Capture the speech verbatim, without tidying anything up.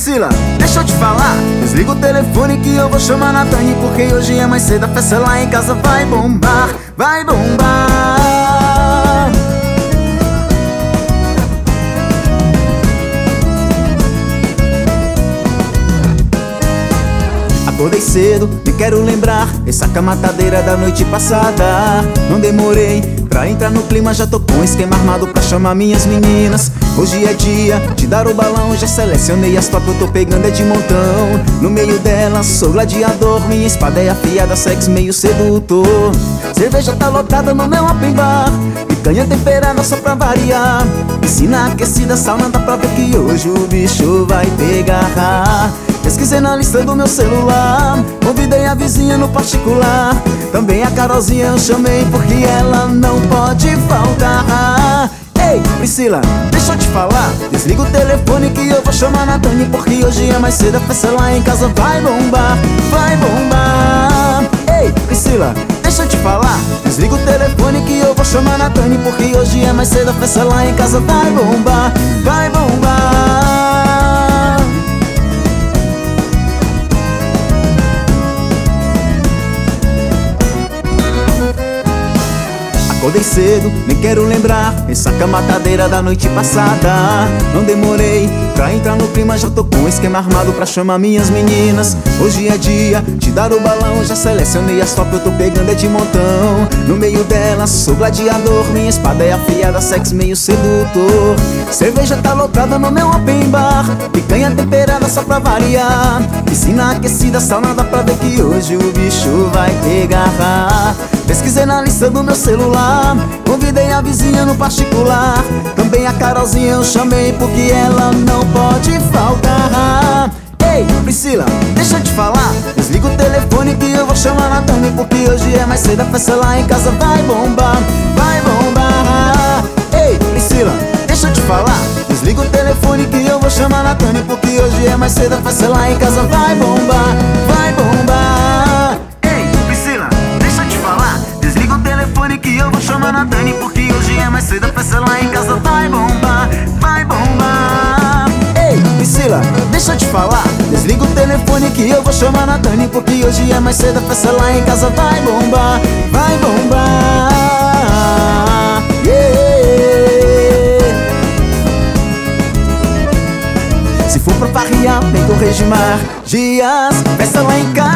Priscila, deixa eu te falar. Desliga o telefone que eu vou chamar na Tani, porque hoje é mais cedo, a festa lá em casa vai bombar, vai bombar. Acordei cedo, nem quero lembrar essa camatadeira da noite passada. Não demorei pra entrar no clima, já tô com um esquema armado pra chamar minhas meninas. Hoje é dia de dar o balão, já selecionei as top, eu tô pegando é de montão. No meio delas sou gladiador, minha espada é afiada, sexo meio sedutor. Cerveja tá lotada no meu open bar, picanha temperada só pra variar. Piscina aquecida, sauna, dá pra ver que hoje o bicho vai pegar. Pesquisei na lista do meu celular, convidei a vizinha no particular. Também a Carolzinha eu chamei porque ela não pode faltar. Ei, Priscila, deixa eu te falar. Desliga o telefone que eu vou chamar na Tani, porque hoje é mais cedo, a festa lá em casa vai bombar, vai bombar. Ei, Priscila, deixa eu te falar. Desliga o telefone que eu vou chamar na Tani, porque hoje é mais cedo, a festa lá em casa vai bombar, vai bombar. Acordei cedo, nem quero lembrar essa camatadeira da noite passada. Não demorei pra entrar no clima, já tô com um esquema armado pra chamar minhas meninas. Hoje é dia de dar o balão, já selecionei as top, eu tô pegando é de montão. No meio delas sou gladiador, minha espada é afiada, sexo meio sedutor. Cerveja tá lotada no meu open bar, picanha temperada só pra variar. Piscina aquecida, sauna, dá pra ver que hoje o bicho vai pegar. Pesquisei na lista do meu celular, convidei a vizinha no particular. Também a Carolzinha eu chamei porque ela não pode faltar. Ei, Priscila, deixa eu te falar. Desliga o telefone que eu vou chamar na Tani, porque hoje é mais cedo, a festa lá em casa vai bombar, vai bombar. Ei, Priscila, deixa eu te falar. Desliga o telefone que eu vou chamar na Tani, porque hoje é mais cedo, a festa lá em casa vai bombar, vai bombar. Ei, Priscila, deixa eu te falar. Desliga o telefone que eu vou chamar na Tani, porque hoje é mais cedo, a festa lá em casa vai bombar, vai bombar. Ei, Priscila, deixa eu te falar. Desliga o telefone que eu vou chamar na Tani, porque hoje é mais cedo, a festa lá em casa vai bombar, vai bombar. Yeah. Se for pra farrear, vem com Regimar Dias, festa lá em casa.